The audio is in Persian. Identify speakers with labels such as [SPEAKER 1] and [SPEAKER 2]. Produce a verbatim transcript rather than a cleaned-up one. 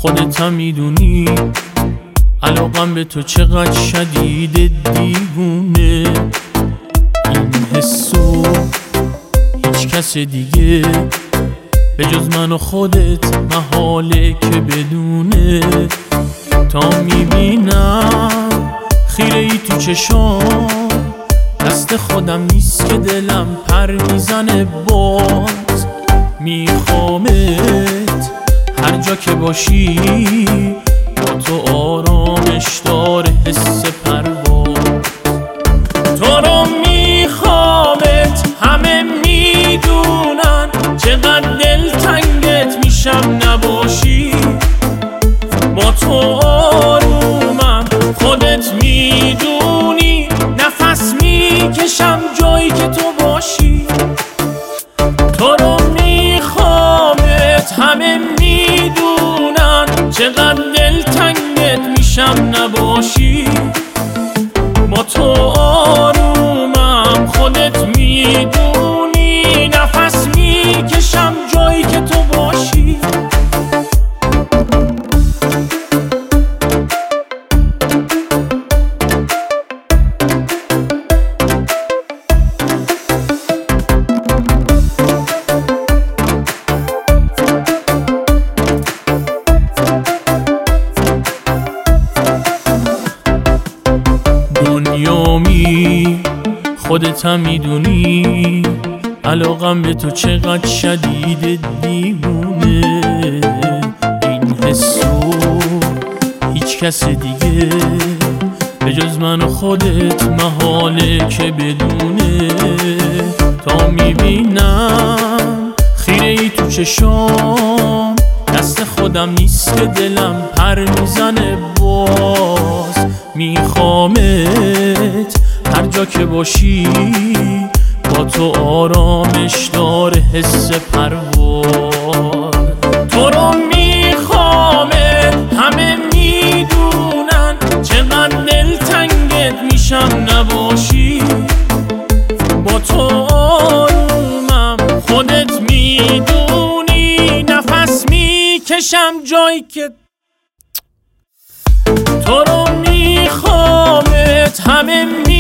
[SPEAKER 1] خودت هم میدونی علاقم به تو چقدر شدیده دیوونه. این حسو هیچ کس دیگه به جز من و خودت محاله که بدونه. تا میبینم خیره ای تو چشام، دست خودم نیست که دلم پر میزنه. باز میخوامت هر جا که باشی، با تو آرامش داره حس پرواز. تو رو میخوامت همه میدونن، چقدر دلتنگت میشم نباشی. با تو آرومم خودت میدونی، نفس میکشم جایی که تو باشی. تو رو میخوامت همه میدونن، چقدر دلتنگت میشم نباشی. با تو آرومم خودت میدونی، نفس میکشم جایی که تو باشی. دنیامی خودت هم میدونی علاقم به تو چقدر شدیده دیوونه. این حسو هیچ کس دیگه به جز من و خودت محاله که بدونه. تا میبینم خیره ای تو چشام، دست خودم نیست که دلم پر میزنه. باز میخوامت هر جا که باشی، با تو آرامش داره حس پرواز. تو رو میخوامت همه میدونن، چقدر دلتنگت میشم نباشی. با تو آرومم خودت میدونی، نفس میکشم جایی که تو رو میخوامت همه